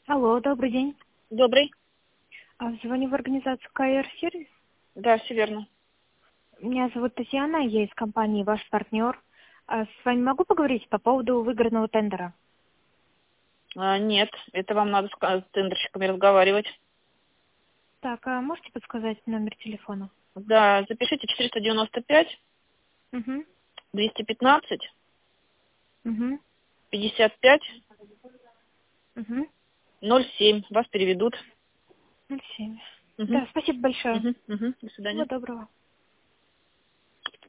Алло, добрый день. Добрый. Звоню в организацию КР Сервис. Да, все верно. Меня зовут Татьяна, я из компании «Ваш партнер». С вами могу поговорить по поводу выигранного тендера? Нет, это вам надо с тендерщиками разговаривать. Так, а можете подсказать номер телефона? Да, запишите 495 Угу, 215 угу, 55 угу. 07. Вас переведут. 07. Угу. Да, спасибо большое. Угу. Угу. До Всего свидания. доброго.